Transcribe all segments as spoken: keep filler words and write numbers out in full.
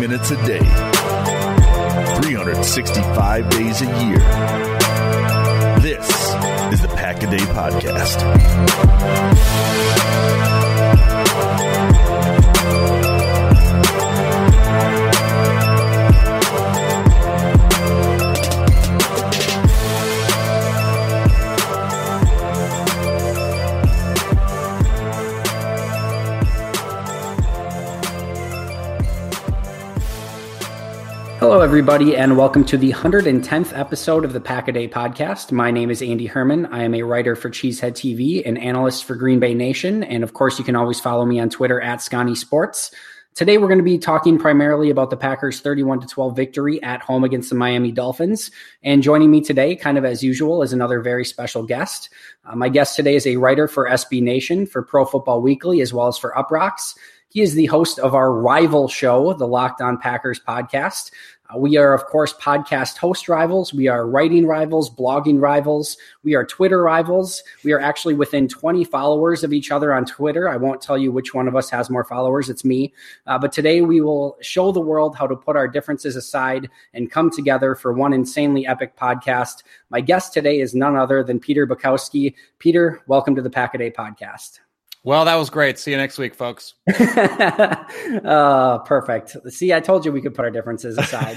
minutes a day, three hundred sixty-five days a year. This is the Pack-A-Day Podcast. Hello, everybody, and welcome to the one hundred tenth episode of the Pack-A-Day Podcast. My name is Andy Herman. I am a writer for Cheesehead T V, an analyst for Green Bay Nation, and of course, you can always follow me on Twitter at Scotty Sports. Today, we're going to be talking primarily about the Packers' thirty-one to twelve victory at home against the Miami Dolphins. And joining me today, kind of as usual, is another very special guest. Uh, my guest today is a writer for S B Nation, for Pro Football Weekly, as well as for Uproxx. He is the host of our rival show, the Locked On Packers podcast. Uh, we are, of course, podcast host rivals. We are writing rivals, blogging rivals. We are Twitter rivals. We are actually within twenty followers of each other on Twitter. I won't tell you which one of us has more followers. It's me. Uh, but today we will show the world how to put our differences aside and come together for one insanely epic podcast. My guest today is none other than Peter Bukowski. Peter, welcome to the Pack-A-Day Podcast. Well, that was great. See you next week, folks. uh, perfect. See, I told you we could put our differences aside.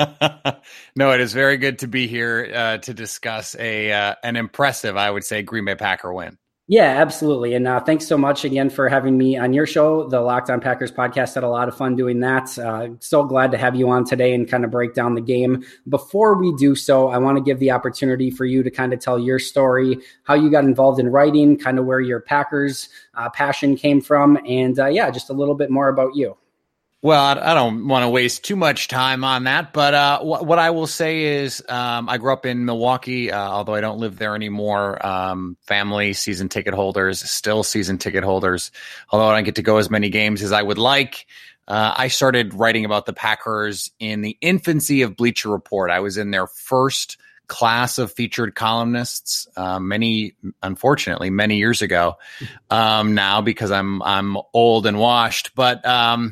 No, it is very good to be here uh, to discuss a uh, an impressive, I would say, Green Bay Packer win. Yeah, absolutely. And uh, thanks so much again for having me on your show. The Locked On Packers podcast had a lot of fun doing that. Uh, so glad to have you on today and kind of break down the game. Before we do so, I want to give the opportunity for you to kind of tell your story, how you got involved in writing, kind of where your Packers uh, passion came from, and uh, yeah, just a little bit more about you. Well, I don't want to waste too much time on that, but uh, wh- what I will say is um, I grew up in Milwaukee, uh, although I don't live there anymore. Um, family, season ticket holders, still season ticket holders, although I don't get to go as many games as I would like. Uh, I started writing about the Packers in the infancy of Bleacher Report. I was in their first class of featured columnists, uh, many, unfortunately, many years ago um, now because I'm I'm old and washed, but um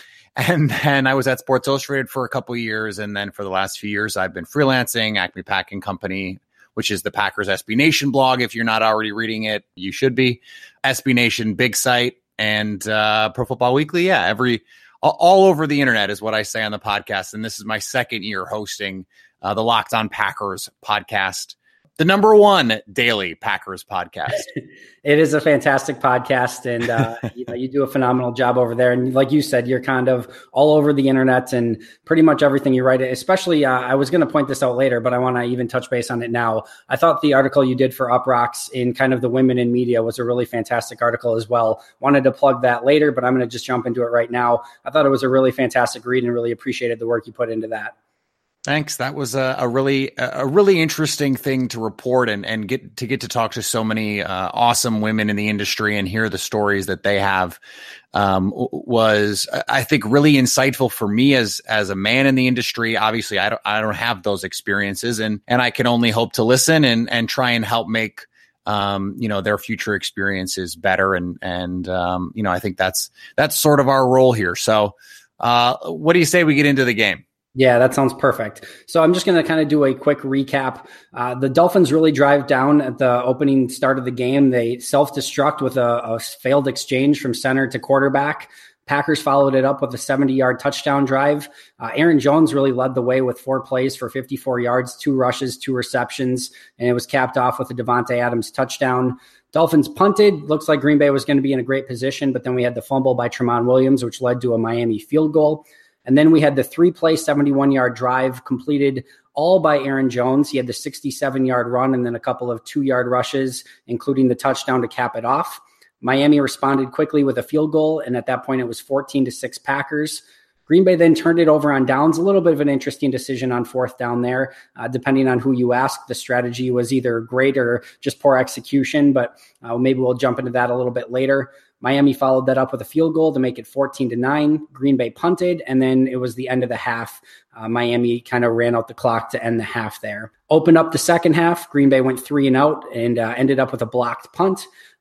And then I was at Sports Illustrated for a couple of years. And then for the last few years, I've been freelancing, Acme Packing Company, which is the Packers S B Nation blog. If you're not already reading it, you should be. S B Nation, big site, and uh, Pro Football Weekly. Yeah, every all, all over the internet is what I say on the podcast. And this is my second year hosting uh, the Locked On Packers podcast, the number one daily Packers podcast. It is a fantastic podcast, and uh, you know, you do a phenomenal job over there. And like you said, you're kind of all over the internet and pretty much everything you write. Especially, uh, I was going to point this out later, but I want to even touch base on it now. I thought the article you did for Uproxx in kind of the women in media was a really fantastic article as well. Wanted to plug that later, but I'm going to just jump into it right now. I thought it was a really fantastic read and really appreciated the work you put into that. Thanks. That was a, a really a really interesting thing to report and, and get to get to talk to so many uh, awesome women in the industry and hear the stories that they have um, was, I think, really insightful for me as as a man in the industry. Obviously, I don't I don't have those experiences, and and I can only hope to listen and and try and help make um, you know, their future experiences better. And and um, you know, I think that's that's sort of our role here. So, uh, what do you say we get into the game? Yeah, that sounds perfect. So I'm just going to kind of do a quick recap. Uh, the Dolphins really drive down at the opening start of the game. They self-destruct with a, a failed exchange from center to quarterback. Packers followed it up with a seventy-yard touchdown drive. Uh, Aaron Jones really led the way with four plays for fifty-four yards, two rushes, two receptions, and it was capped off with a Davante Adams touchdown. Dolphins punted. Looks like Green Bay was going to be in a great position, but then we had the fumble by Tramon Williams, which led to a Miami field goal. And then we had the three-play, seventy-one-yard drive completed all by Aaron Jones. He had the sixty-seven-yard run and then a couple of two-yard rushes, including the touchdown to cap it off. Miami responded quickly with a field goal, and at that point it was fourteen to six Packers. Green Bay then turned it over on downs. A little bit of an interesting decision on fourth down there. Uh, depending on who you ask, the strategy was either great or just poor execution, but uh, maybe we'll jump into that a little bit later. Miami followed that up with a field goal to make it fourteen to nine. Green Bay punted, and then it was the end of the half. Uh, Miami kind of ran out the clock to end the half there. Opened up the second half. Green Bay went three and out and uh, ended up with a blocked punt.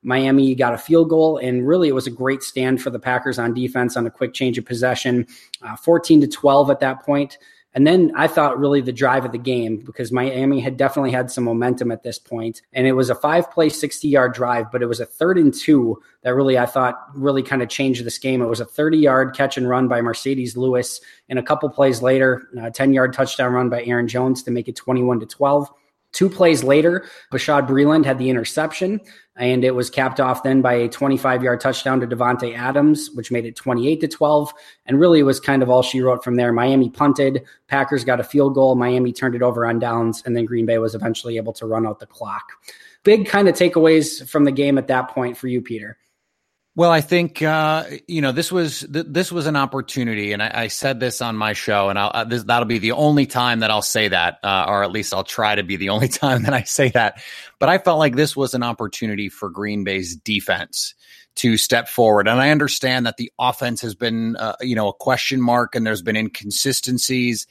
Miami got a field goal, and really it was a great stand for the Packers on defense on a quick change of possession, uh, fourteen to twelve at that point. And then I thought really the drive of the game, because Miami had definitely had some momentum at this point, and it was a five-play, sixty-yard drive, but it was a third and two that really I thought really kind of changed this game. It was a thirty-yard catch and run by Mercedes Lewis, and a couple plays later, a ten-yard touchdown run by Aaron Jones to make it twenty-one to twelve. Two plays later, Bashaud Breeland had the interception, and it was capped off then by a twenty-five-yard touchdown to Davante Adams, which made it twenty-eight to twelve. And really it was kind of all she wrote from there. Miami punted, Packers got a field goal, Miami turned it over on downs, and then Green Bay was eventually able to run out the clock. Big kind of takeaways from the game at that point for you, Peter. Well, I think, uh, you know, this was th- this was an opportunity, and I, I said this on my show, and I'll, uh, this, that'll be the only time that I'll say that, uh, or at least I'll try to be the only time that I say that. But I felt like this was an opportunity for Green Bay's defense to step forward. And I understand that the offense has been, uh, you know, a question mark, and there's been inconsistencies.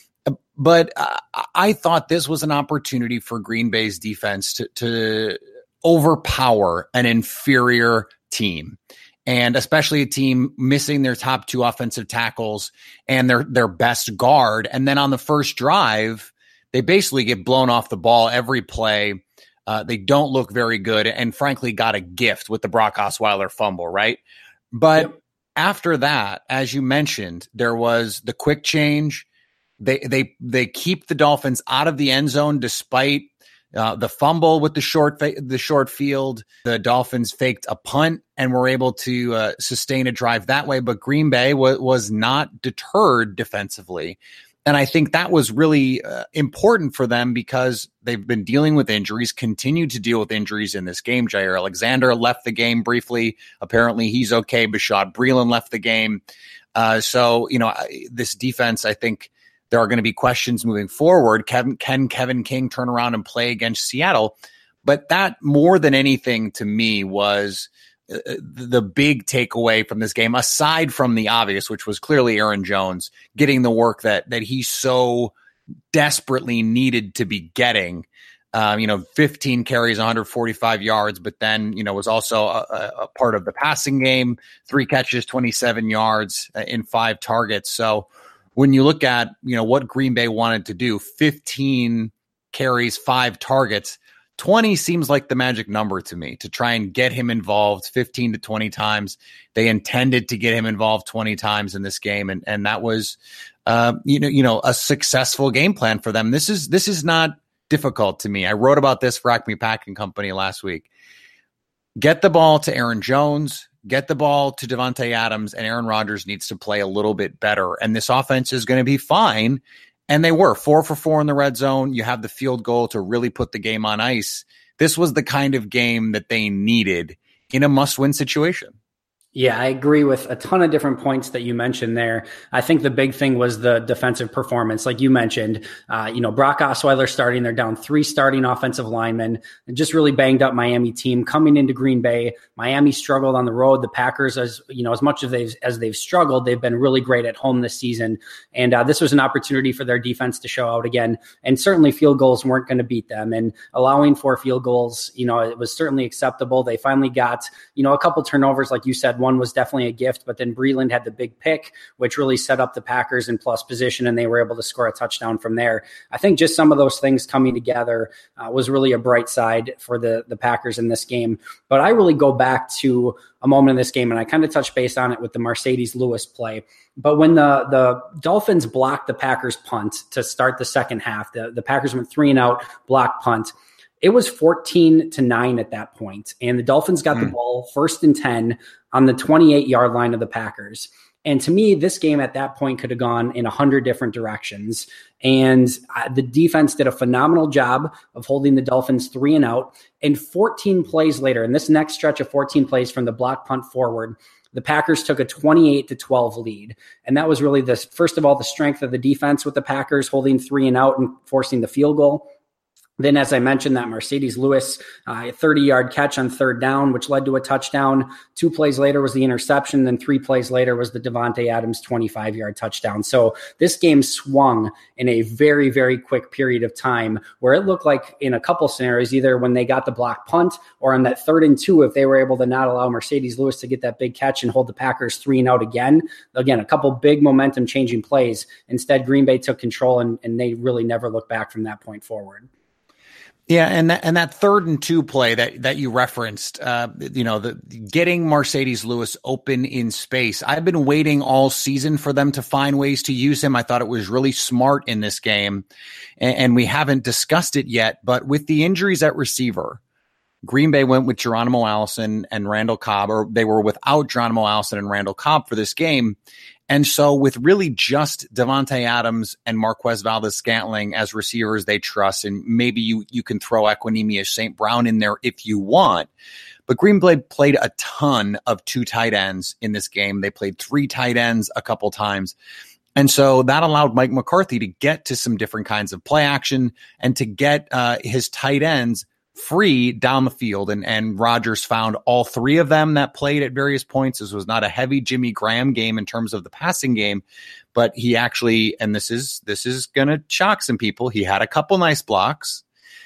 But uh, I thought this was an opportunity for Green Bay's defense to, to overpower an inferior team, and especially a team missing their top two offensive tackles and their their best guard. And then on the first drive, they basically get blown off the ball every play. Uh, they don't look very good, and frankly got a gift with the Brock Osweiler fumble, right? But yep. After that, as you mentioned, there was the quick change. They they they keep the Dolphins out of the end zone despite Uh, the fumble with the short fa- the short field. The Dolphins faked a punt and were able to uh, sustain a drive that way. But Green Bay w- was not deterred defensively. And I think that was really uh, important for them, because they've been dealing with injuries, continue to deal with injuries in this game. Jair Alexander left the game briefly. Apparently he's okay. Bashaud Breeland left the game. Uh, so, you know, this defense, I think, there are going to be questions moving forward. Kevin, can Kevin King turn around and play against Seattle? But that, more than anything to me, was uh, the big takeaway from this game, aside from the obvious, which was clearly Aaron Jones getting the work that that he so desperately needed to be getting. Um, you know, fifteen carries, one hundred forty-five yards, but then, you know, was also a, a part of the passing game, three catches, twenty-seven yards uh, in five targets. So when you look at, you know, what Green Bay wanted to do, fifteen carries, five targets, twenty seems like the magic number to me, to try and get him involved fifteen to twenty times. They intended to get him involved twenty times in this game. And, and that was, uh, you know, you know, a successful game plan for them. This is, this is not difficult to me. I wrote about this for Acme Packing Company last week. Get the ball to Aaron Jones, get the ball to Davante Adams, and Aaron Rodgers needs to play a little bit better. And this offense is going to be fine. And they were four for four in the red zone. You have the field goal to really put the game on ice. This was the kind of game that they needed in a must-win situation. Yeah, I agree with a ton of different points that you mentioned there. I think the big thing was the defensive performance. Like you mentioned, uh, you know, Brock Osweiler starting, they're down three starting offensive linemen, and just really banged up Miami team coming into Green Bay. Miami struggled on the road. The Packers, as you know, as much as they've, as they've struggled, they've been really great at home this season. And uh, this was an opportunity for their defense to show out again. And certainly field goals weren't going to beat them, and allowing four field goals, you know, it was certainly acceptable. They finally got, you know, a couple turnovers, like you said. One was definitely a gift, but then Breeland had the big pick, which really set up the Packers in plus position, and they were able to score a touchdown from there. I think just some of those things coming together uh, was really a bright side for the, the Packers in this game. But I really go back to a moment in this game, and I kind of touched base on it with the Mercedes Lewis play. But when the, the Dolphins blocked the Packers punt to start the second half, the, the Packers went three and out, block punt. It was fourteen to nine at that point, and the Dolphins got mm. the ball first and ten on the twenty-eight yard line of the Packers. And to me, this game at that point could have gone in a hundred different directions. And the defense did a phenomenal job of holding the Dolphins three and out. And fourteen plays later, in this next stretch of fourteen plays from the block punt forward, the Packers took a twenty-eight to twelve lead. And that was really the, first of all, the strength of the defense with the Packers holding three and out and forcing the field goal. Then, as I mentioned, that Marcedes Lewis uh, thirty-yard catch on third down, which led to a touchdown. Two plays later was the interception. Then three plays later was the Davante Adams twenty-five-yard touchdown. So this game swung in a very, very quick period of time where it looked like in a couple scenarios, either when they got the block punt or on that third and two, if they were able to not allow Marcedes Lewis to get that big catch and hold the Packers three and out again. Again, a couple big momentum-changing plays. Instead, Green Bay took control, and, and they really never looked back from that point forward. Yeah, and that, and that third and two play that that you referenced, uh, you know, the getting Marcedes Lewis open in space. I've been waiting all season for them to find ways to use him. I thought it was really smart in this game, and, and we haven't discussed it yet. But with the injuries at receiver, Green Bay went with Geronimo Allison and Randall Cobb, or they were without Geronimo Allison and Randall Cobb for this game. And so with really just Davante Adams and Marquez Valdes-Scantling as receivers they trust, and maybe you you can throw Equanimeous Saint Brown in there if you want. But Green Bay played a ton of two tight ends in this game. They played three tight ends a couple times. And so that allowed Mike McCarthy to get to some different kinds of play action and to get uh, his tight ends free down the field. And, and Rodgers found all three of them that played at various points. This was not a heavy Jimmy Graham game in terms of the passing game, but he actually, and this is, this is going to shock some people. He had a couple nice blocks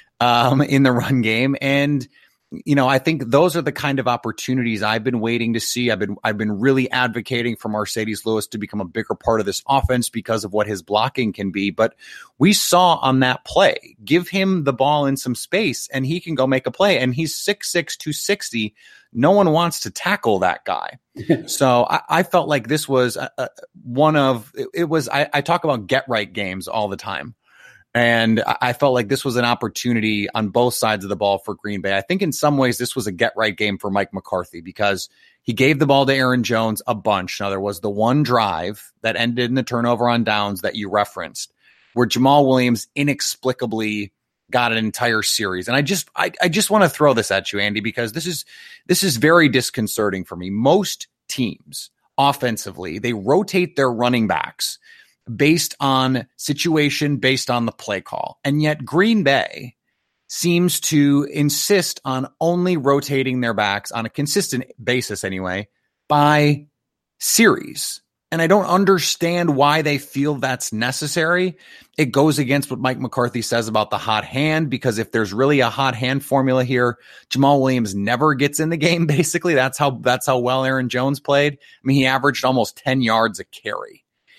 um, in the run game. And, you know, I think those are the kind of opportunities I've been waiting to see. I've been, I've been really advocating for Marcedes Lewis to become a bigger part of this offense because of what his blocking can be. But we saw on that play, give him the ball in some space and he can go make a play. And he's six six, two sixty. No one wants to tackle that guy. So I, I felt like this was a, a, one of, it, it was, I, I talk about get right games all the time. And I felt like this was an opportunity on both sides of the ball for Green Bay. I think in some ways this was a get-right game for Mike McCarthy because he gave the ball to Aaron Jones a bunch. Now, there was the one drive that ended in the turnover on downs that you referenced where Jamal Williams inexplicably got an entire series. And I just I, I just want to throw this at you, Andy, because this is this is very disconcerting for me. Most teams, offensively, they rotate their running backs based on situation, based on the play call. And yet Green Bay seems to insist on only rotating their backs on a consistent basis anyway by series. And I don't understand why they feel that's necessary. It goes against what Mike McCarthy says about the hot hand, because if there's really a hot hand formula here, Jamal Williams never gets in the game. Basically, that's how, that's how well Aaron Jones played. I mean, he averaged almost ten yards a carry.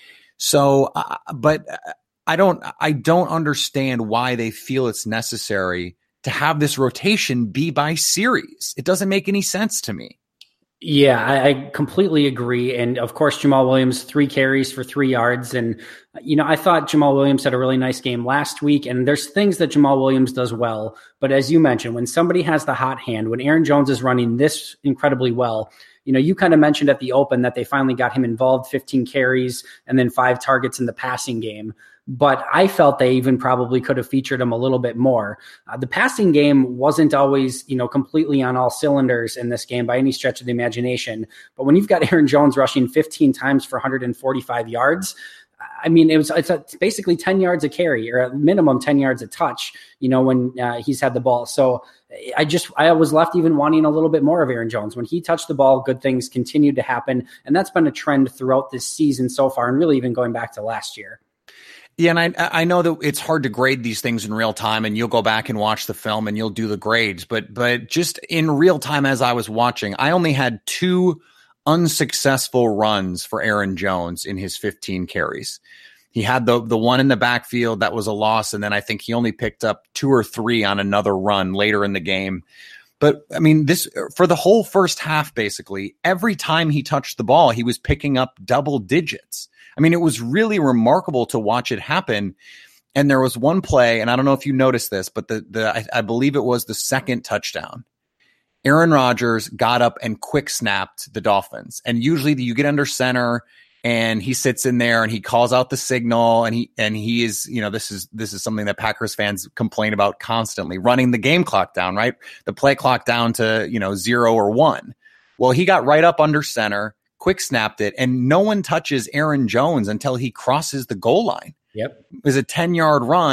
So, uh, but I don't, I don't understand why they feel it's necessary to have this rotation be by series. It doesn't make any sense to me. Yeah, I, I completely agree. And of course, Jamal Williams, three carries for three yards. And, you know, I thought Jamal Williams had a really nice game last week. And there's things that Jamal Williams does well. But as you mentioned, when somebody has the hot hand, when Aaron Jones is running this incredibly well, you know, you kind of mentioned at the open that they finally got him involved, fifteen carries and then five targets in the passing game. But I felt they even probably could have featured him a little bit more. Uh, the passing game wasn't always, you know, completely on all cylinders in this game by any stretch of the imagination. But when you've got Aaron Jones rushing fifteen times for one hundred forty-five yards, I mean, it was it's, a, it's basically ten yards a carry, or at minimum ten yards a touch, you know, when uh, he's had the ball. So I just, I was left even wanting a little bit more of Aaron Jones. When he touched the ball, good things continued to happen. And that's been a trend throughout this season so far, and really even going back to last year. Yeah, and I I know that it's hard to grade these things in real time, and you'll go back and watch the film and you'll do the grades. But but just in real time as I was watching, I only had two unsuccessful runs for Aaron Jones in his fifteen carries. He had the the one in the backfield that was a loss, and then I think he only picked up two or three on another run later in the game. But I mean, this for the whole first half, basically, every time he touched the ball, he was picking up double digits. I mean, it was really remarkable to watch it happen. And there was one play, and I don't know if you noticed this, but the the I, I believe it was the second touchdown. Aaron Rodgers got up and quick snapped the Dolphins. And usually you get under center and he sits in there and he calls out the signal, and he and he is, you know, this is this is something that Packers fans complain about constantly, running the game clock down, right? The play clock down to, you know, zero or one. Well, he got right up under center, quick snapped it, and no one touches Aaron Jones until he crosses the goal line. Yep. It was a ten-yard run.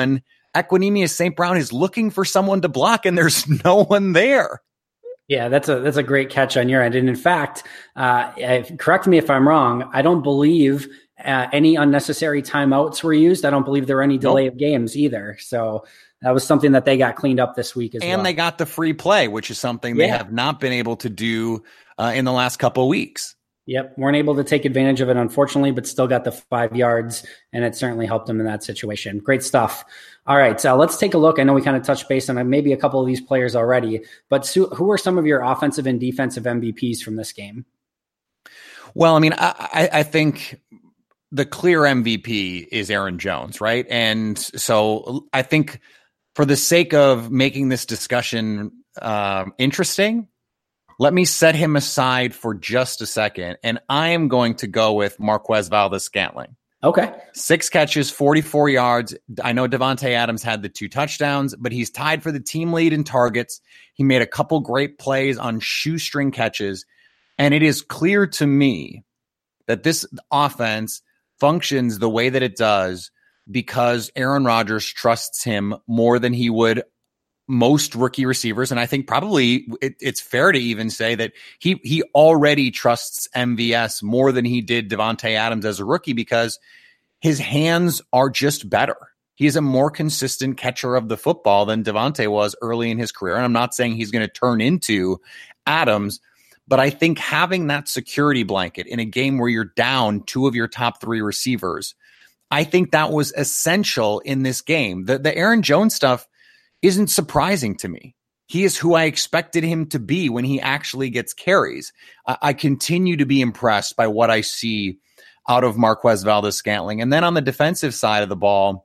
Equanimeous Saint Brown is looking for someone to block, and there's no one there. Yeah, that's a that's a great catch on your end. And in fact, uh, correct me if I'm wrong, I don't believe uh, any unnecessary timeouts were used. I don't believe there were any delay nope. of games either. So that was something that they got cleaned up this week as and well. And they got the free play, which is something yeah. they have not been able to do uh, in the last couple of weeks. Yep, weren't able to take advantage of it, unfortunately, but still got the five yards, and it certainly helped them in that situation. Great stuff. All right, so let's take a look. I know we kind of touched base on maybe a couple of these players already, but Sue, who are some of your offensive and defensive M V Ps from this game? Well, I mean, I, I think the clear M V P is Aaron Jones, right? And so I think for the sake of making this discussion uh, interesting, let me set him aside for just a second, and I am going to go with Marquez Valdes-Scantling. Okay. Six catches, forty-four yards. I know Davante Adams had the two touchdowns, but he's tied for the team lead in targets. He made a couple great plays on shoestring catches, and it is clear to me that this offense functions the way that it does because Aaron Rodgers trusts him more than he would most rookie receivers. And I think probably it, it's fair to even say that he he already trusts M V S more than he did Davante Adams as a rookie because his hands are just better. He is a more consistent catcher of the football than Davante was early in his career. And I'm not saying he's going to turn into Adams, but I think having that security blanket in a game where you're down two of your top three receivers, I think that was essential in this game. The, the Aaron Jones stuff isn't surprising to me. He is who I expected him to be when he actually gets carries. I, I continue to be impressed by what I see out of Marquez Valdes-Scantling. And then on the defensive side of the ball,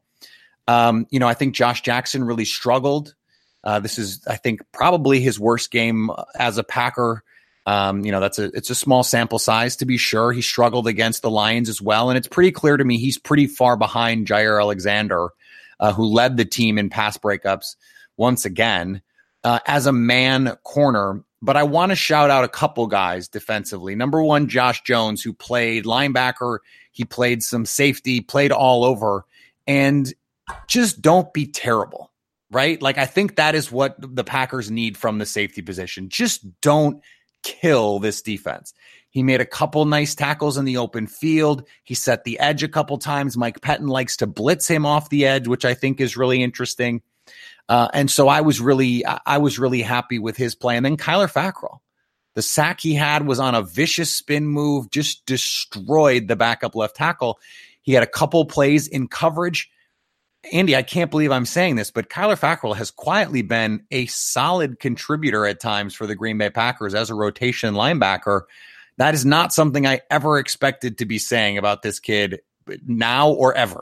um, you know, I think Josh Jackson really struggled. Uh, this is, I think, probably his worst game as a Packer. Um, you know, that's a it's a small sample size to be sure. He struggled against the Lions as well. And it's pretty clear to me he's pretty far behind Jair Alexander, Uh, who led the team in pass breakups once again uh, as a man corner. But I want to shout out a couple guys defensively. Number one, Josh Jones, who played linebacker. He played some safety, played all over. And just don't be terrible, right? Like, I think that is what the Packers need from the safety position. Just don't kill this defense. He made a couple nice tackles in the open field. He set the edge a couple times. Mike Pettin likes to blitz him off the edge, which I think is really interesting. Uh, and so I was really, I was really happy with his play. And then Kyler Fackrell, the sack he had was on a vicious spin move, just destroyed the backup left tackle. He had a couple plays in coverage. Andy, I can't believe I'm saying this, but Kyler Fackrell has quietly been a solid contributor at times for the Green Bay Packers as a rotation linebacker. That is not something I ever expected to be saying about this kid now or ever.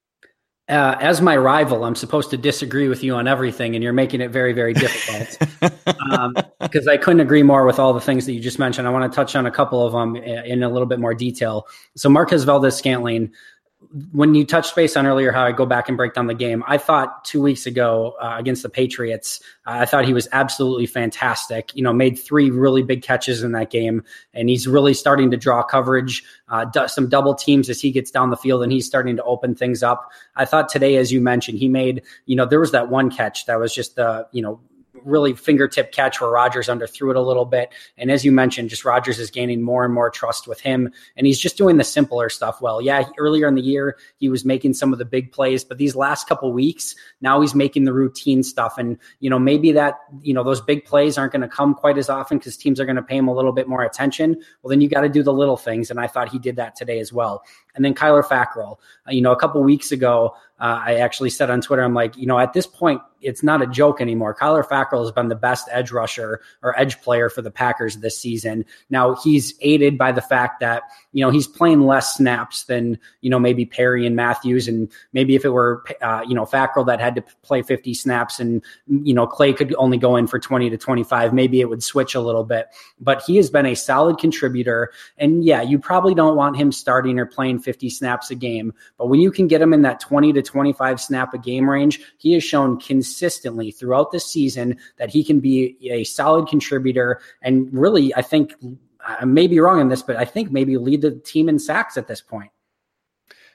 Uh, as my rival, I'm supposed to disagree with you on everything, and you're making it very, very difficult. um, because I couldn't agree more with all the things that you just mentioned. I want to touch on a couple of them in a little bit more detail. So Marquez Valdes-Scantling, when you touched base on earlier how I go back and break down the game, I thought two weeks ago uh, against the Patriots, uh, I thought he was absolutely fantastic. You know, made three really big catches in that game, and he's really starting to draw coverage, uh, do, some double teams as he gets down the field, and he's starting to open things up. I thought today, as you mentioned, he made, you know, there was that one catch that was just the, you know, really fingertip catch where Rodgers underthrew it a little bit. And as you mentioned, just Rodgers is gaining more and more trust with him. And he's just doing the simpler stuff well. Yeah, earlier in the year, he was making some of the big plays, but these last couple weeks, now he's making the routine stuff. And, you know, maybe that, you know, those big plays aren't going to come quite as often because teams are going to pay him a little bit more attention. Well, then you got to do the little things. And I thought he did that today as well. And then Kyler Fackrell, uh, you know, a couple weeks ago, Uh, I actually said on Twitter, I'm like, you know, at this point, it's not a joke anymore. Kyler Fackrell has been the best edge rusher or edge player for the Packers this season. Now, he's aided by the fact that, you know, he's playing less snaps than, you know, maybe Perry and Matthews. And maybe if it were, uh, you know, Fackrell that had to play fifty snaps and, you know, Clay could only go in for twenty to twenty-five, maybe it would switch a little bit. But he has been a solid contributor. And yeah, you probably don't want him starting or playing fifty snaps a game. But when you can get him in that twenty to twenty-five snap a game range, he has shown consistently throughout this season that he can be a solid contributor. And really, I think I may be wrong on this, but I think maybe lead the team in sacks at this point.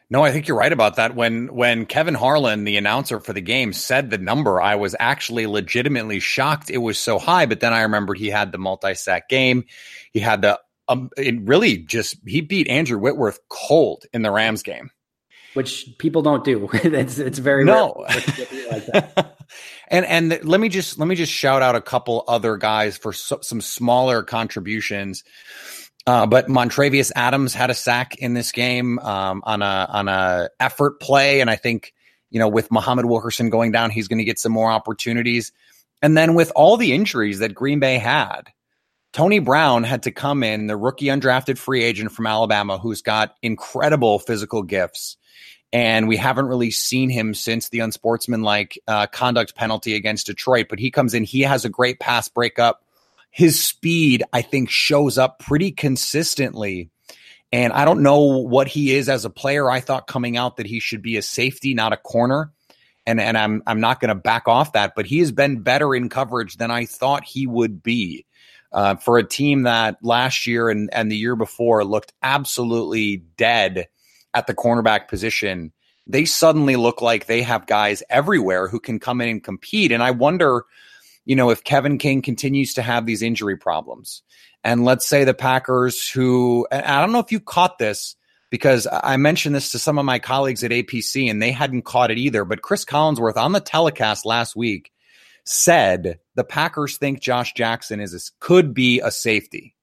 No, I think you're right about that. When when Kevin Harlan, the announcer for the game, said the number, I was actually legitimately shocked it was so high. But then I remembered he had the multi-sack game. He had the um, it really just he beat Andrew Whitworth cold in the Rams game, which people don't do. it's it's very no. rare like that. and and let me just let me just shout out a couple other guys for so, some smaller contributions. Uh, but Montravius Adams had a sack in this game um, on a on a effort play, and I think you know with Muhammad Wilkerson going down, he's going to get some more opportunities. And then with all the injuries that Green Bay had, Tony Brown had to come in, the rookie undrafted free agent from Alabama, who's got incredible physical gifts, and we haven't really seen him since the unsportsmanlike uh, conduct penalty against Detroit. But he comes in, he has a great pass breakup. His speed, I think, shows up pretty consistently. And I don't know what he is as a player. I thought coming out that he should be a safety, not a corner. And, and I'm I'm not going to back off that. But he has been better in coverage than I thought he would be uh, for a team that last year and, and the year before looked absolutely dead at the cornerback position. They suddenly look like they have guys everywhere who can come in and compete. And I wonder, you know, if Kevin King continues to have these injury problems, and let's say the Packers who, I don't know if you caught this because I mentioned this to some of my colleagues at A P C and they hadn't caught it either, but Chris Collinsworth on the telecast last week said the Packers think Josh Jackson is a, could be a safety.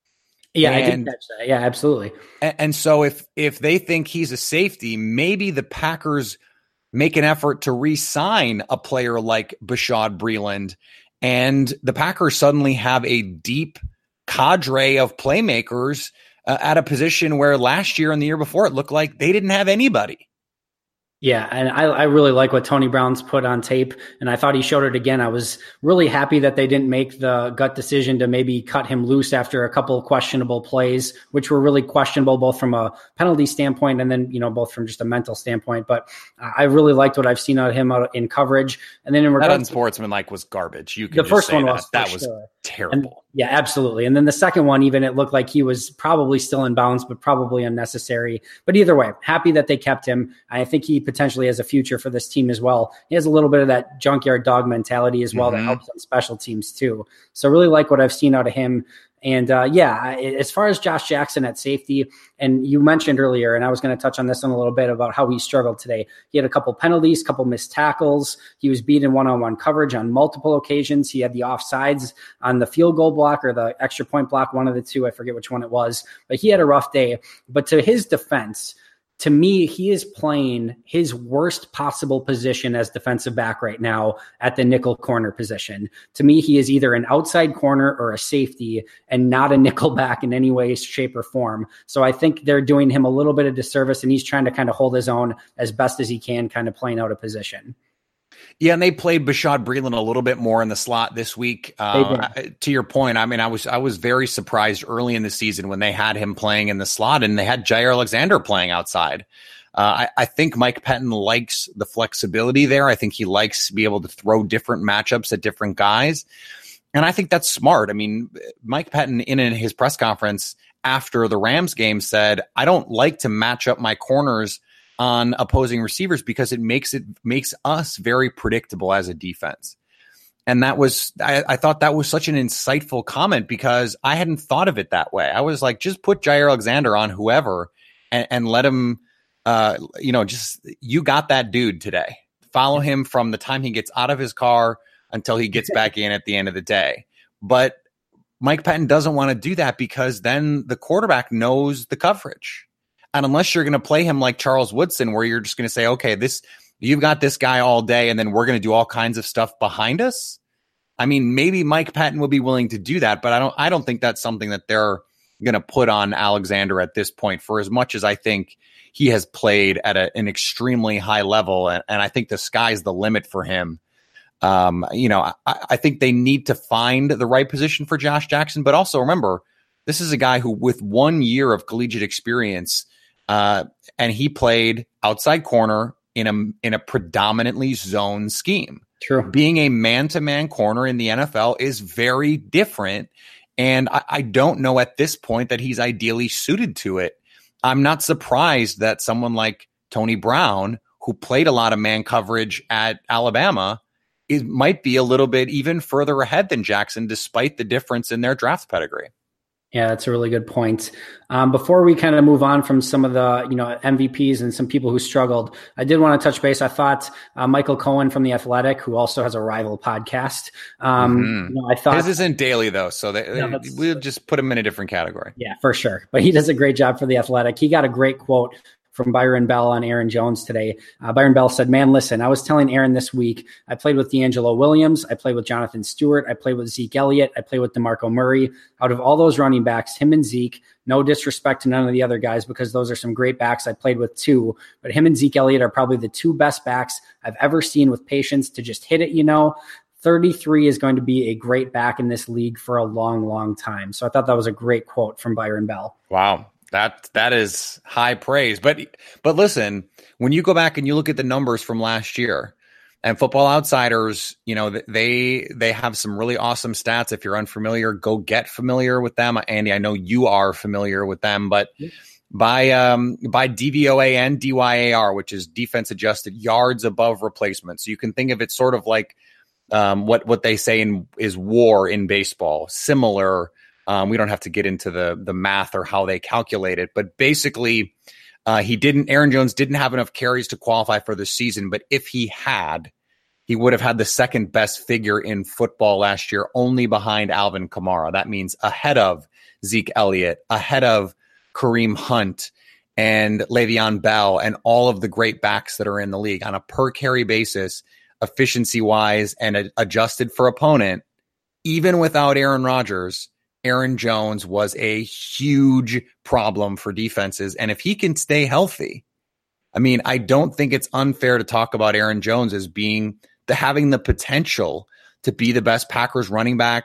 Yeah, and, I did catch that. Yeah, absolutely. And, and so if, if they think he's a safety, maybe the Packers make an effort to re-sign a player like Bashaud Breeland, and the Packers suddenly have a deep cadre of playmakers uh, at a position where last year and the year before it looked like they didn't have anybody. Yeah, and I, I really like what Tony Brown's put on tape, and I thought he showed it again. I was really happy that they didn't make the gut decision to maybe cut him loose after a couple of questionable plays, which were really questionable both from a penalty standpoint and then, you know, both from just a mental standpoint. But I really liked what I've seen out of him out in coverage. And then in regards that unsportsmanlike was garbage. You can the just first say one that. was that was sure. terrible. And, yeah, absolutely. And then the second one, even it looked like he was probably still in bounds, but probably unnecessary. But either way, happy that they kept him. I think he potentially has a future for this team as well. He has a little bit of that junkyard dog mentality as well mm-hmm. that helps on special teams too. So really like what I've seen out of him. And uh, yeah, as far as Josh Jackson at safety, and you mentioned earlier, and I was going to touch on this in a little bit about how he struggled today. He had a couple penalties, couple missed tackles. He was beat in one-on-one coverage on multiple occasions. He had the offsides on the field goal block or the extra point block, one of the two. I forget which one it was, but he had a rough day. But to his defense, to me, he is playing his worst possible position as defensive back right now at the nickel corner position. To me, he is either an outside corner or a safety and not a nickel back in any way, shape, or form. So I think they're doing him a little bit of disservice, and he's trying to kind of hold his own as best as he can, kind of playing out of position. Yeah, and they played Bashaud Breeland a little bit more in the slot this week. Uh, to your point, I mean, I was I was very surprised early in the season when they had him playing in the slot and they had Jair Alexander playing outside. Uh, I, I think Mike Pettin likes the flexibility there. I think he likes to be able to throw different matchups at different guys. And I think that's smart. I mean, Mike Pettin in, in his press conference after the Rams game said, I don't like to match up my corners on opposing receivers because it makes it makes us very predictable as a defense. And that was, I, I thought that was such an insightful comment because I hadn't thought of it that way. I was like, just put Jair Alexander on whoever and, and let him, uh, you know, just, you got that dude today. Follow him from the time he gets out of his car until he gets back in at the end of the day. But Mike Pettin doesn't want to do that because then the quarterback knows the coverage. And unless you're going to play him like Charles Woodson, where you're just going to say, okay, this, you've got this guy all day, and then we're going to do all kinds of stuff behind us. I mean, maybe Mike Pettin will be willing to do that, but I don't, I don't think that's something that they're going to put on Alexander at this point, for as much as I think he has played at a, an extremely high level. And, and I think the sky's the limit for him. Um, you know, I, I think they need to find the right position for Josh Jackson, but also remember, this is a guy who with one year of collegiate experience, Uh, and he played outside corner in a in a predominantly zone scheme. True. Being a man-to-man corner in the N F L is very different, and I, I don't know at this point that he's ideally suited to it. I'm not surprised that someone like Tony Brown, who played a lot of man coverage at Alabama, it might be a little bit even further ahead than Jackson, despite the difference in their draft pedigree. Yeah, that's a really good point. Um, before we kind of move on from some of the, you know, M V Ps and some people who struggled, I did want to touch base. I thought uh, Michael Cohen from The Athletic, who also has a rival podcast, um, mm-hmm. you know, I thought his isn't daily though, so they, no, we'll just put him in a different category. Yeah, for sure. But he does a great job for The Athletic. He got a great quote from Byron Bell on Aaron Jones today. Uh, Byron Bell said, "Man, listen, I was telling Aaron this week, I played with D'Angelo Williams. I played with Jonathan Stewart. I played with Zeke Elliott. I played with DeMarco Murray. Out of all those running backs, him and Zeke, no disrespect to none of the other guys because those are some great backs. I played with too, but him and Zeke Elliott are probably the two best backs I've ever seen with patience to just hit it, you know. thirty-three is going to be a great back in this league for a long, long time." So I thought that was a great quote from Byron Bell. Wow. That that is high praise. But but listen, when you go back and you look at the numbers from last year, and Football Outsiders, you know, they they have some really awesome stats. If you're unfamiliar, go get familiar with them. Andy, I know you are familiar with them, but by um by D V O A N D Y A R, which is defense adjusted yards above replacement. So you can think of it sort of like um what what they say in is WAR in baseball, similar. Um, we don't have to get into the the math or how they calculate it, but basically, uh, he didn't. Aaron Jones didn't have enough carries to qualify for the season. But if he had, he would have had the second best figure in football last year, only behind Alvin Kamara. That means ahead of Zeke Elliott, ahead of Kareem Hunt and Le'Veon Bell, and all of the great backs that are in the league on a per carry basis, efficiency wise, and a, adjusted for opponent. Even without Aaron Rodgers, Aaron Jones was a huge problem for defenses. And if he can stay healthy, I mean, I don't think it's unfair to talk about Aaron Jones as being the having the potential to be the best Packers running back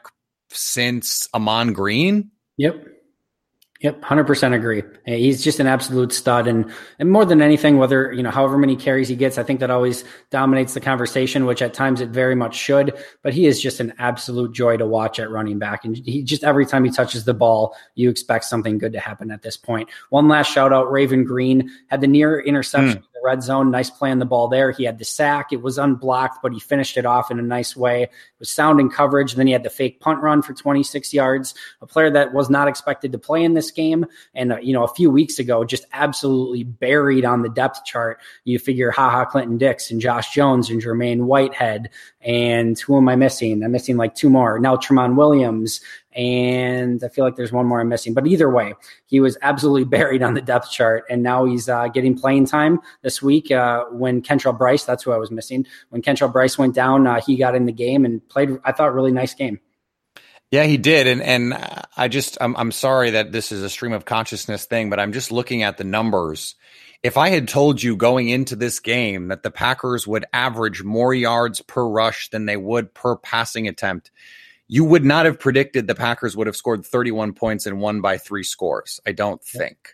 since Amon Green. Yep. Yep, one hundred percent agree. He's just an absolute stud. And, and more than anything, whether, you know, however many carries he gets, I think that always dominates the conversation, which at times it very much should. But he is just an absolute joy to watch at running back. And he just, every time he touches the ball, you expect something good to happen at this point. One last shout out, Raven Green had the near interception. Mm. Red zone, nice play on the ball there. He had the sack. It was unblocked, but he finished it off in a nice way. It was sound in coverage. And then he had the fake punt run for twenty-six yards, a player that was not expected to play in this game. And, uh, you know, a few weeks ago, just absolutely buried on the depth chart. You figure, haha, Clinton Dix and Josh Jones and Jermaine Whitehead. And who am I missing? I'm missing like two more. Now Tramon Williams. And I feel like there's one more I'm missing. But either way, he was absolutely buried on the depth chart. And now he's uh, getting playing time this week uh, when Kentrell Bryce, that's who I was missing. When Kentrell Bryce went down, uh, he got in the game and played, I thought, really nice game. Yeah, he did. And and I just, I'm, I'm sorry that this is a stream of consciousness thing, but I'm just looking at the numbers. If I had told you going into this game that the Packers would average more yards per rush than they would per passing attempt, you would not have predicted the Packers would have scored thirty-one points and won by three scores. I don't think.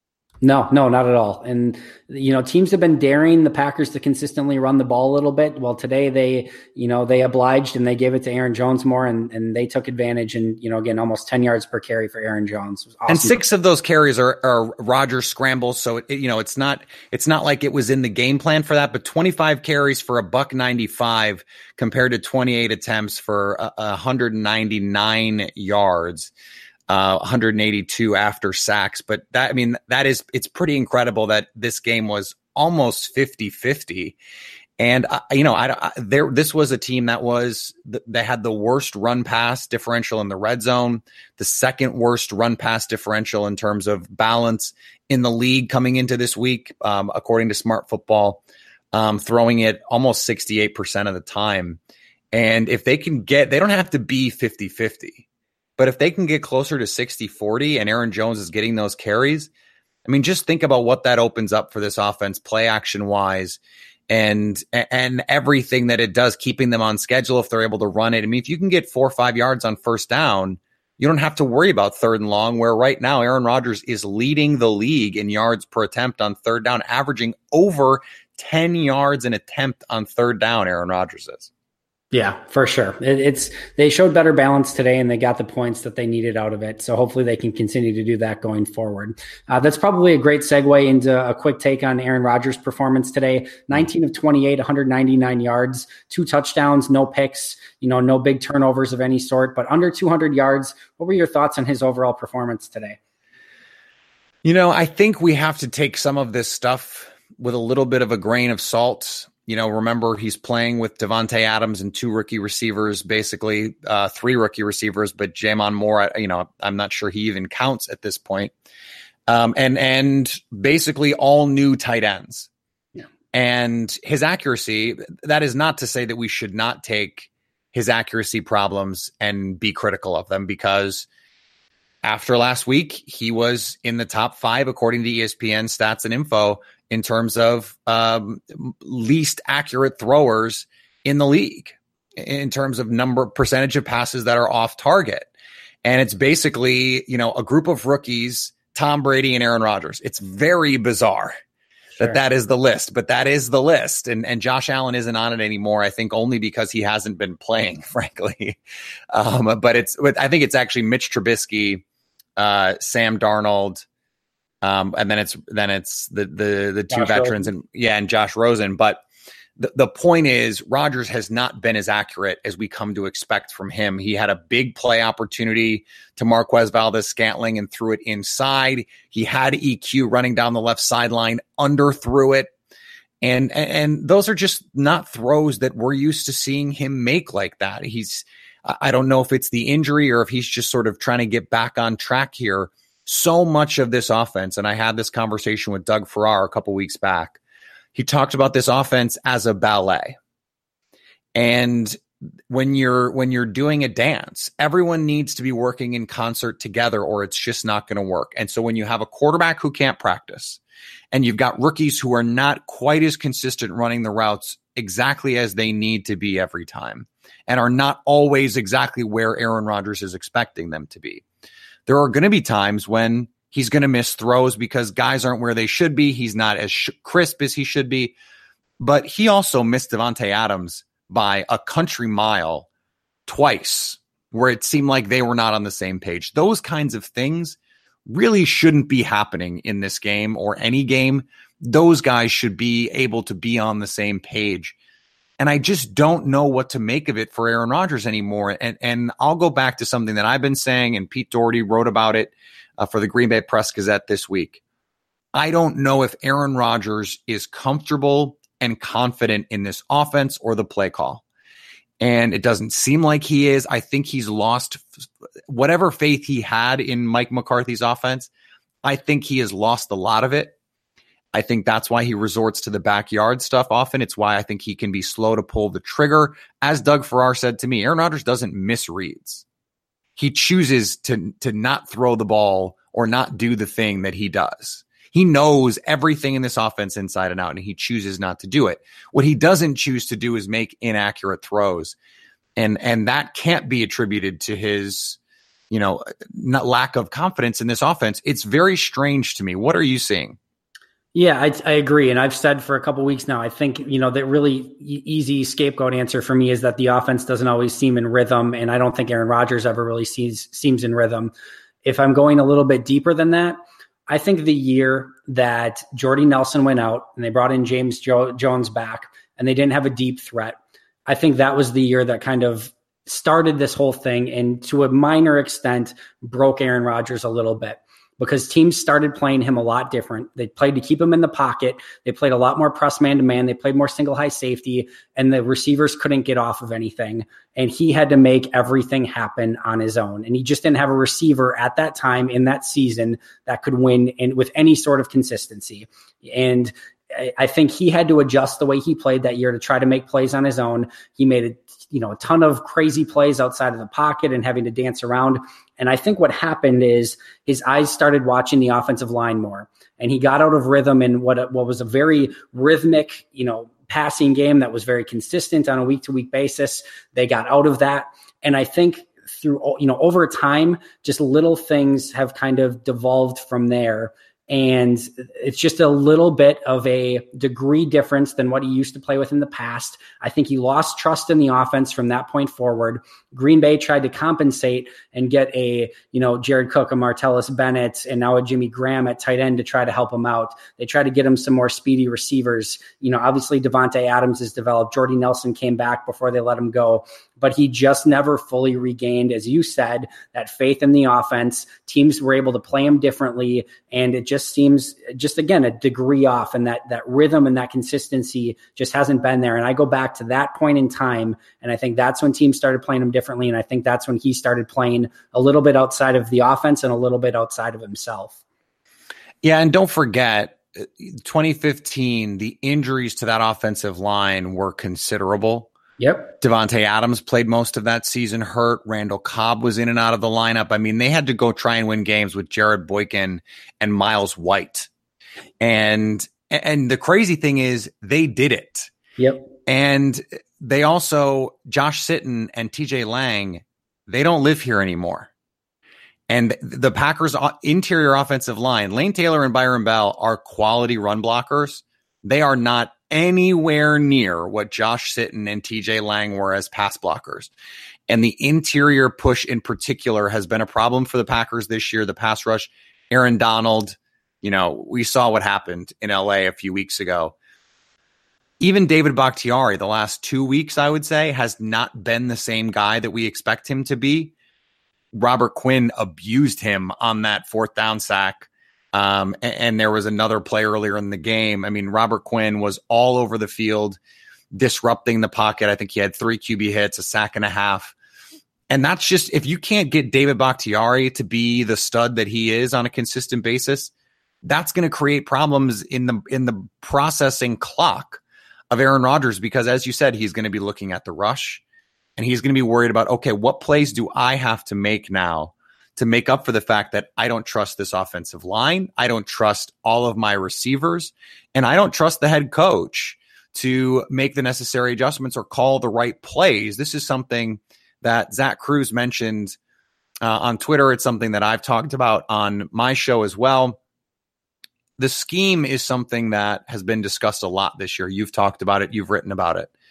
No, no, not at all. And, you know, teams have been daring the Packers to consistently run the ball a little bit. Well, today they, you know, they obliged and they gave it to Aaron Jones more and, and they took advantage and, you know, again, almost ten yards per carry for Aaron Jones. It was awesome. And six of those carries are, are Rodgers scrambles. So, it, you know, it's not, it's not like it was in the game plan for that, but twenty-five carries for a buck ninety-five compared to twenty-eight attempts for uh, one hundred ninety-nine yards. Uh, one hundred eighty-two after sacks. But that, I mean, that is, it's pretty incredible that this game was almost fifty-fifty. And, uh, you know, I, I, there, this was a team that was, they had the worst run pass differential in the red zone, the second worst run pass differential in terms of balance in the league coming into this week, um, according to Smart Football, um, throwing it almost sixty-eight percent of the time. And if they can get, they don't have to be fifty-fifty. But if they can get closer to sixty forty and Aaron Jones is getting those carries, I mean, just think about what that opens up for this offense, play action wise, and and everything that it does, keeping them on schedule if they're able to run it. I mean, if you can get four or five yards on first down, you don't have to worry about third and long, where right now Aaron Rodgers is leading the league in yards per attempt on third down, averaging over ten yards an attempt on third down, Aaron Rodgers is. Yeah, for sure. It, it's they showed better balance today, and they got the points that they needed out of it. So hopefully they can continue to do that going forward. Uh, that's probably a great segue into a quick take on Aaron Rodgers' performance today. nineteen of twenty-eight, one hundred ninety-nine yards, two touchdowns, no picks, you know, no big turnovers of any sort, but under two hundred yards. What were your thoughts on his overall performance today? You know, I think we have to take some of this stuff with a little bit of a grain of salt. You know, remember, he's playing with Davante Adams and two rookie receivers, basically uh, three rookie receivers, but J'Mon Moore, you know, I'm not sure he even counts at this point. Um, and and basically all new tight ends. Yeah. And his accuracy, that is not to say that we should not take his accuracy problems and be critical of them, because after last week, he was in the top five, according to E S P N stats and info, in terms of um, least accurate throwers in the league, in terms of number percentage of passes that are off target. And it's basically, you know, a group of rookies, Tom Brady and Aaron Rodgers. It's very bizarre sure. that that is the list, but that is the list. And, and Josh Allen isn't on it anymore, I think only because he hasn't been playing, frankly. Um, but it's, I think it's actually Mitch Trubisky, uh, Sam Darnold, Um, and then it's then it's the the the two Josh veterans Rosen. and yeah, and Josh Rosen. But the, the point is, Rodgers has not been as accurate as we come to expect from him. He had a big play opportunity to Marquez Valdes-Scantling and threw it inside. He had E Q running down the left sideline, underthrew it. And, and and those are just not throws that we're used to seeing him make like that. He's I don't know if it's the injury or if he's just sort of trying to get back on track here. So much of this offense, and I had this conversation with Doug Farrar a couple weeks back. He talked about this offense as a ballet. And when you're when you're doing a dance, everyone needs to be working in concert together, or it's just not going to work. And so when you have a quarterback who can't practice, and you've got rookies who are not quite as consistent running the routes exactly as they need to be every time, and are not always exactly where Aaron Rodgers is expecting them to be, there are going to be times when he's going to miss throws because guys aren't where they should be. He's not as sh- crisp as he should be. But he also missed Davante Adams by a country mile twice, where it seemed like they were not on the same page. Those kinds of things really shouldn't be happening in this game or any game. Those guys should be able to be on the same page. And I just don't know what to make of it for Aaron Rodgers anymore. And and I'll go back to something that I've been saying, and Pete Doherty wrote about it uh, for the Green Bay Press Gazette this week. I don't know if Aaron Rodgers is comfortable and confident in this offense or the play call. And it doesn't seem like he is. I think he's lost whatever faith he had in Mike McCarthy's offense. I think he has lost a lot of it. I think that's why he resorts to the backyard stuff often. It's why I think he can be slow to pull the trigger. As Doug Farrar said to me, Aaron Rodgers doesn't miss reads. He chooses to, to not throw the ball or not do the thing that he does. He knows everything in this offense inside and out, and he chooses not to do it. What he doesn't choose to do is make inaccurate throws. And, and that can't be attributed to his, you know, not lack of confidence in this offense. It's very strange to me. What are you seeing? Yeah, I, I agree. And I've said for a couple of weeks now, I think, you know, the really e- easy scapegoat answer for me is that the offense doesn't always seem in rhythm. And I don't think Aaron Rodgers ever really sees, seems in rhythm. If I'm going a little bit deeper than that, I think the year that Jordy Nelson went out and they brought in James jo- Jones back and they didn't have a deep threat, I think that was the year that kind of started this whole thing and to a minor extent broke Aaron Rodgers a little bit. Because teams started playing him a lot different. They played to keep him in the pocket. They played a lot more press man-to-man. They played more single high safety, and the receivers couldn't get off of anything. And he had to make everything happen on his own. And he just didn't have a receiver at that time in that season that could win in, with any sort of consistency. And I think he had to adjust the way he played that year to try to make plays on his own. He made a, you know, a ton of crazy plays outside of the pocket and having to dance around. And I think what happened is his eyes started watching the offensive line more, and he got out of rhythm in what what was a very rhythmic, you know, passing game that was very consistent on a week to week basis. They got out of that. And I think through, you know, over time, just little things have kind of devolved from there. And it's just a little bit of a degree difference than what he used to play with in the past. I think he lost trust in the offense from that point forward. Green Bay tried to compensate and get a, you know, Jared Cook, a Martellus Bennett, and now a Jimmy Graham at tight end to try to help him out. They tried to get him some more speedy receivers. You know, obviously Devontae Adams has developed. Jordy Nelson came back before they let him go, but he just never fully regained, as you said, that faith in the offense. Teams were able to play him differently, and it just seems just, again, a degree off, and that that rhythm and that consistency just hasn't been there. And I go back to that point in time, and I think that's when teams started playing him differently, and I think that's when he started playing a little bit outside of the offense and a little bit outside of himself. Yeah, and don't forget, twenty fifteen, the injuries to that offensive line were considerable. Yep. Devontae Adams played most of that season hurt. Randall Cobb was in and out of the lineup. I mean, they had to go try and win games with Jared Boykin and Miles White. And and the crazy thing is they did it. Yep. And they also, Josh Sitton and T J Lang, they don't live here anymore. And the Packers' interior offensive line, Lane Taylor and Byron Bell, are quality run blockers. They are not anywhere near what Josh Sitton and T J Lang were as pass blockers. And the interior push in particular has been a problem for the Packers this year. The pass rush, Aaron Donald, you know, we saw what happened in L A a few weeks ago. Even David Bakhtiari, the last two weeks, I would say, has not been the same guy that we expect him to be. Robert Quinn abused him on that fourth down sack. Um, and, and there was another play earlier in the game. I mean, Robert Quinn was all over the field, disrupting the pocket. I think he had three Q B hits, a sack and a half. And that's just, if you can't get David Bakhtiari to be the stud that he is on a consistent basis, that's going to create problems in the, in the processing clock of Aaron Rodgers, because as you said, he's going to be looking at the rush and he's going to be worried about, okay, what plays do I have to make now to make up for the fact that I don't trust this offensive line, I don't trust all of my receivers, and I don't trust the head coach to make the necessary adjustments or call the right plays. This is something that Zach Cruz mentioned uh, on Twitter. It's something that I've talked about on my show as well. The scheme is something that has been discussed a lot this year. You've talked about it. You've written about it.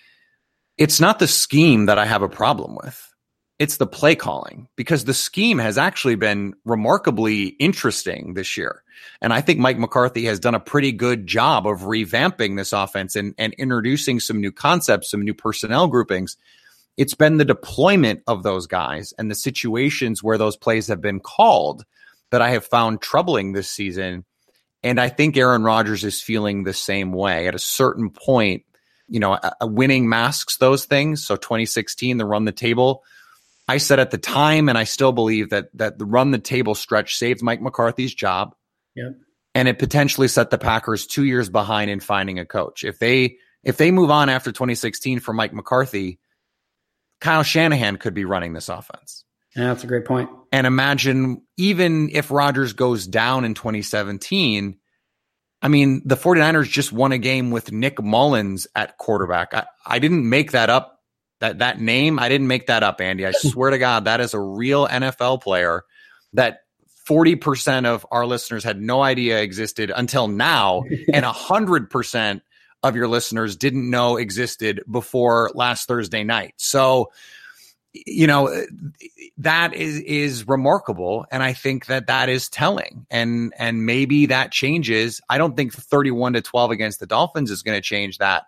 It's not the scheme that I have a problem with. It's the play calling, because the scheme has actually been remarkably interesting this year. And I think Mike McCarthy has done a pretty good job of revamping this offense and, and introducing some new concepts, some new personnel groupings. It's been the deployment of those guys and the situations where those plays have been called that I have found troubling this season. And I think Aaron Rodgers is feeling the same way. At a certain point, you know, a, a winning masks those things. So twenty sixteen, the run the table, I said at the time, and I still believe that that the run the table stretch saved Mike McCarthy's job. Yeah. And it potentially set the Packers two years behind in finding a coach. If they if they move on after twenty sixteen for Mike McCarthy, Kyle Shanahan could be running this offense. Yeah, that's a great point. And imagine, even if Rodgers goes down in twenty seventeen, I mean, the 49ers just won a game with Nick Mullins at quarterback. I, I didn't make that up. That that name, I didn't make that up, Andy. I swear to God, that is a real N F L player that forty percent of our listeners had no idea existed until now, and one hundred percent of your listeners didn't know existed before last Thursday night. So, you know, that is is remarkable, and I think that that is telling. And and maybe that changes. I don't think thirty-one to twelve against the Dolphins is going to change that.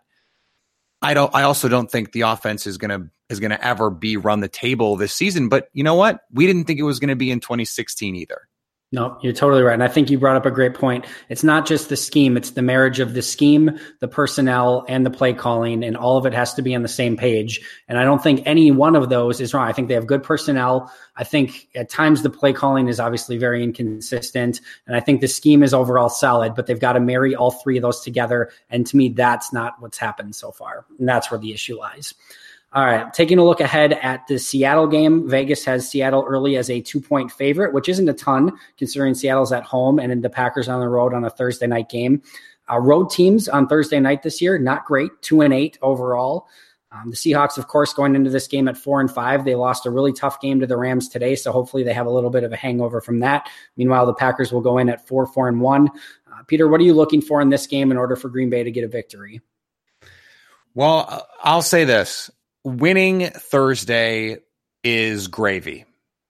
I don't. I also don't think the offense is gonna is gonna ever be run the table this season. But you know what? We didn't think it was going to be in twenty sixteen either. No, you're totally right. And I think you brought up a great point. It's not just the scheme. It's the marriage of the scheme, the personnel, and the play calling, and all of it has to be on the same page. And I don't think any one of those is wrong. I think they have good personnel. I think at times the play calling is obviously very inconsistent. And I think the scheme is overall solid, but they've got to marry all three of those together. And to me, that's not what's happened so far. And that's where the issue lies. All right, taking a look ahead at the Seattle game. Vegas has Seattle early as a two-point favorite, which isn't a ton considering Seattle's at home and the Packers on the road on a Thursday night game. Uh, road teams on Thursday night this year, not great, two and eight overall. Um, the Seahawks, of course, going into this game at four and five, they lost a really tough game to the Rams today, so hopefully they have a little bit of a hangover from that. Meanwhile, the Packers will go in at four, four and one. Uh, Peter, what are you looking for in this game in order for Green Bay to get a victory? Well, I'll say this: winning Thursday is gravy.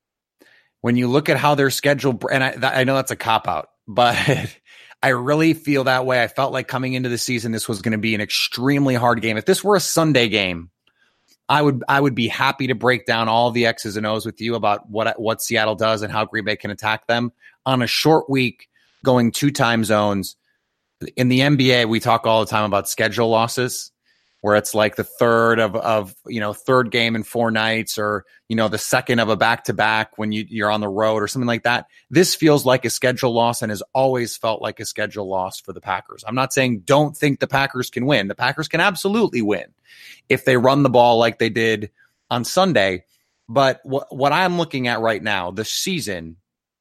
When you look at how their schedule, and I, I know that's a cop out, but I really feel that way. I felt like coming into the season, this was going to be an extremely hard game. If this were a Sunday game, I would I would be happy to break down all the X's and O's with you about what what Seattle does and how Green Bay can attack them. On a short week, going two time zones, in the N B A, we talk all the time about schedule losses, where it's like the third of, of, you know, third game in four nights, or, you know, the second of a back-to-back when you, you're on the road or something like that. This feels like a schedule loss and has always felt like a schedule loss for the Packers. I'm not saying don't think the Packers can win. The Packers can absolutely win if they run the ball like they did on Sunday. But what, what I'm looking at right now, the season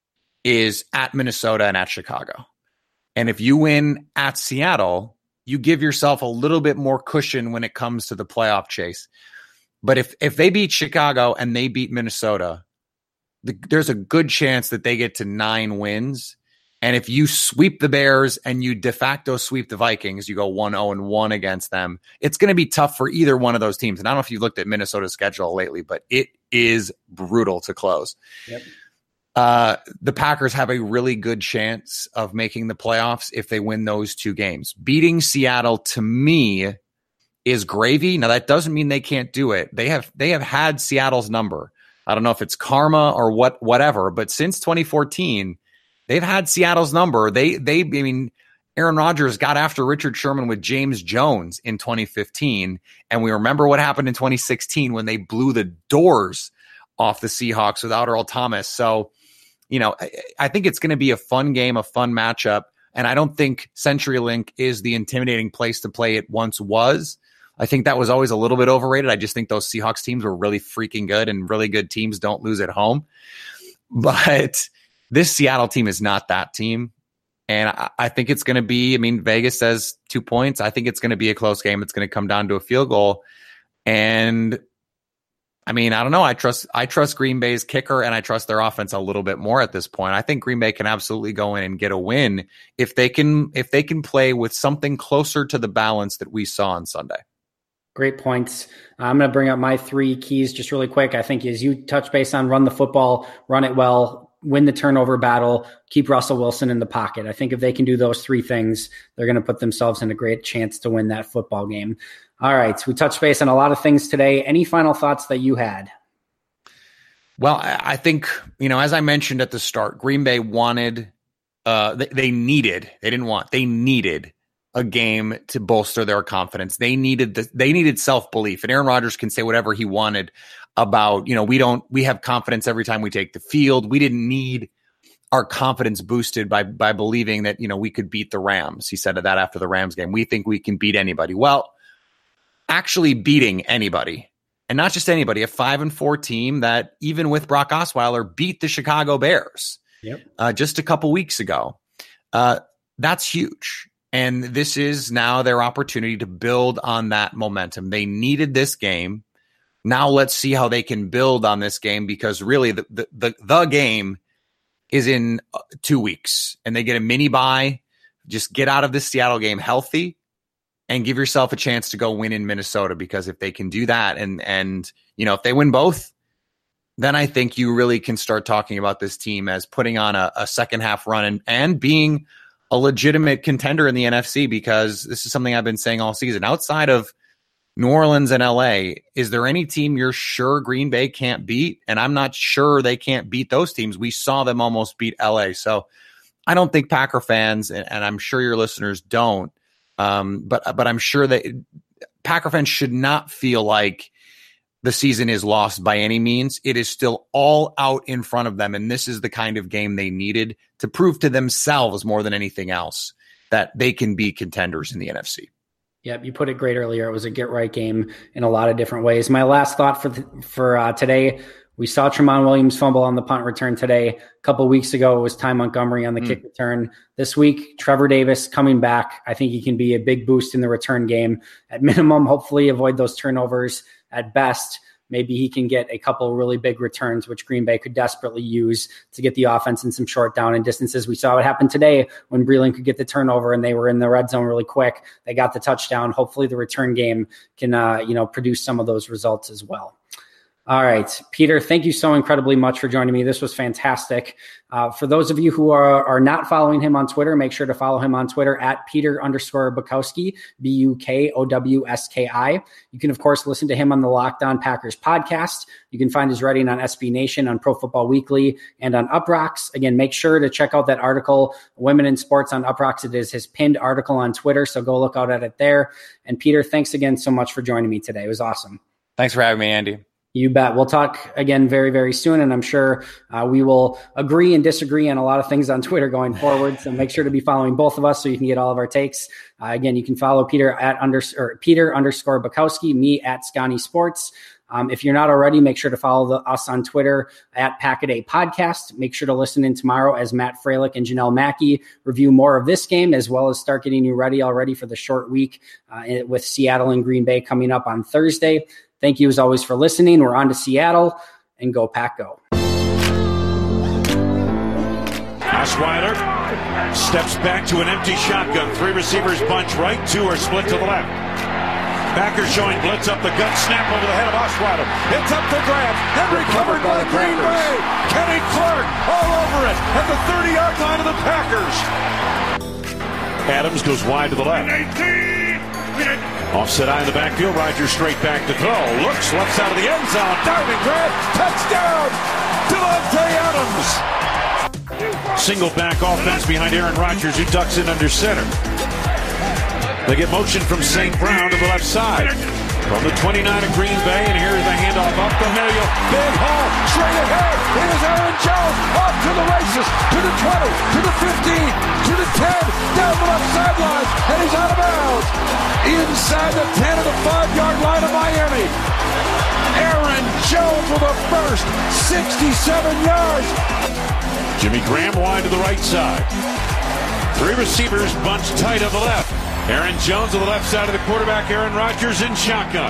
is at Minnesota and at Chicago. And if you win at Seattle, you give yourself a little bit more cushion when it comes to the playoff chase. But if if they beat Chicago and they beat Minnesota, the, there's a good chance that they get to nine wins. And if you sweep the Bears and you de facto sweep the Vikings, you go one oh and one against them. It's going to be tough for either one of those teams. And I don't know if you looked at Minnesota's schedule lately, but it is brutal to close. Yep. Uh, the Packers have a really good chance of making the playoffs if they win those two games. Beating Seattle, to me, is gravy. Now, that doesn't mean they can't do it. They have they have had Seattle's number. I don't know if it's karma or what, whatever, but since twenty fourteen, they've had Seattle's number. They they I mean, Aaron Rodgers got after Richard Sherman with James Jones in twenty fifteen, and we remember what happened in twenty sixteen when they blew the doors off the Seahawks without Earl Thomas. So, you know, I, I think it's going to be a fun game, a fun matchup. And I don't think CenturyLink is the intimidating place to play it once was. I think that was always a little bit overrated. I just think those Seahawks teams were really freaking good, and really good teams don't lose at home. But this Seattle team is not that team. And I, I think it's going to be, I mean, Vegas says two points. I think it's going to be a close game. It's going to come down to a field goal. And I mean, I don't know. I trust I trust Green Bay's kicker, and I trust their offense a little bit more at this point. I think Green Bay can absolutely go in and get a win if they can if they can play with something closer to the balance that we saw on Sunday. Great points. I'm going to bring up my three keys just really quick. I think as you touch base on run the football, run it well, win the turnover battle, keep Russell Wilson in the pocket. I think if they can do those three things, they're going to put themselves in a great chance to win that football game. All right, so we touched base on a lot of things today. Any final thoughts that you had? Well, I think, you know, as I mentioned at the start, Green Bay wanted, uh, they, they needed, they didn't want, they needed a game to bolster their confidence. They needed the, they needed self-belief. And Aaron Rodgers can say whatever he wanted about, you know, we don't, we have confidence every time we take the field. We didn't need our confidence boosted by, by believing that, you know, we could beat the Rams. He said that after the Rams game. We think we can beat anybody. Well, actually beating anybody, and not just anybody, a five and four team that even with Brock Osweiler beat the Chicago Bears yep. uh, just a couple weeks ago. Uh, that's huge. And this is now their opportunity to build on that momentum. They needed this game. Now let's see how they can build on this game, because really the, the, the, the game is in two weeks and they get a mini bye. Just get out of this Seattle game healthy and give yourself a chance to go win in Minnesota, because if they can do that and, and, you know, if they win both, then I think you really can start talking about this team as putting on a, a second half run and, and being a legitimate contender in the N F C, because this is something I've been saying all season. Outside of New Orleans and L A, is there any team you're sure Green Bay can't beat? And I'm not sure they can't beat those teams. We saw them almost beat L A. So I don't think Packer fans, and, and I'm sure your listeners don't, Um, but but I'm sure that Packer fans should not feel like the season is lost by any means. It is still all out in front of them, and this is the kind of game they needed to prove to themselves more than anything else that they can be contenders in the N F C. Yep, you put it great earlier. It was a get-right game in a lot of different ways. My last thought for th- for uh, today, We saw Tramon Williams fumble on the punt return today. A couple weeks ago, it was Ty Montgomery on the mm. kick return. This week, Trevor Davis coming back. I think he can be a big boost in the return game. At minimum, hopefully avoid those turnovers. At best, maybe he can get a couple really big returns, which Green Bay could desperately use to get the offense in some short down and distances. We saw what happened today when Breeland could get the turnover and they were in the red zone really quick. They got the touchdown. Hopefully the return game can, uh, you know, produce some of those results as well. All right, Peter, thank you so incredibly much for joining me. This was fantastic. Uh, for those of you who are, are not following him on Twitter, make sure to follow him on Twitter at Peter underscore Bukowski, B U K O W S K I. You can, of course, listen to him on the Locked On Packers podcast. You can find his writing on S B Nation, on Pro Football Weekly, and on Uprocks. Again, make sure to check out that article, Women in Sports on Uprocks. It is his pinned article on Twitter, so go look out at it there. And Peter, thanks again so much for joining me today. It was awesome. Thanks for having me, Andy. You bet. We'll talk again very, very soon, and I'm sure uh, we will agree and disagree on a lot of things on Twitter going forward. So make sure to be following both of us so you can get all of our takes. Uh, again, you can follow Peter at under or Peter underscore Bukowski, me at Scotty Sports. Um, if you're not already, make sure to follow the, us on Twitter at Pack-A-Day Podcast. Make sure to listen in tomorrow as Matt Freilich and Janelle Mackey review more of this game, as well as start getting you ready already for the short week uh, with Seattle and Green Bay coming up on Thursday. Thank you as always for listening. We're on to Seattle, and go Pack Go. Osweiler steps back to an empty shotgun. Three receivers bunch right, two are split to the left. Packers showing blitz up the gut, snap over the head of Osweiler. It's up for grabs. Henry covered by Green Bay. Kenny Clark all over it at the thirty-yard line of the Packers. Adams goes wide to the left. Offset eye in the backfield. Rodgers straight back to throw. Looks left side of the end zone. Diving grab. Touchdown. Davante Adams. Single back offense behind Aaron Rodgers, who ducks in under center. They get motion from Saint Brown to the left side. From the twenty-nine of Green Bay, and here's the handoff up the middle. Big hole, straight ahead. Here's Aaron Jones, off to the races, to the twenty, to the fifteen, to the ten, down the left sideline, and he's out of bounds. Inside the ten of the five-yard line of Miami. Aaron Jones with a first, sixty-seven yards. Jimmy Graham wide to the right side. Three receivers bunched tight on the left. Aaron Jones on the left side of the quarterback. Aaron Rodgers in shotgun.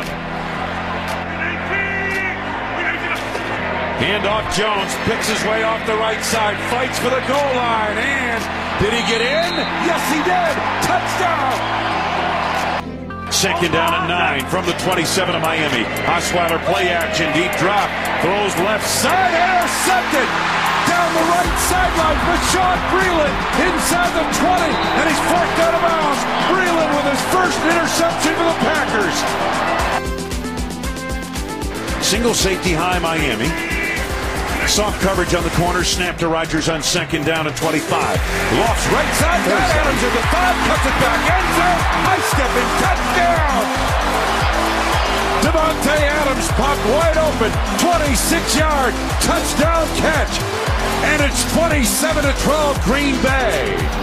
Handoff Jones, picks his way off the right side, fights for the goal line, and did he get in? Yes, he did. Touchdown. Second down and nine from the twenty-seven of Miami. Osweiler play action, deep drop, throws left side, intercepted. Down the right sideline, Bashaud Breeland inside the twenty, and he's forked out of bounds. Breeland with his first interception for the Packers. Single safety high Miami. Soft coverage on the corner, snap to Rodgers on second down and twenty-five. Lofts right side, got Adams at the five, cuts it back, end zone, high stepping, touchdown! Davante Adams popped wide open, twenty-six yard touchdown catch, and it's twenty-seven to twelve Green Bay.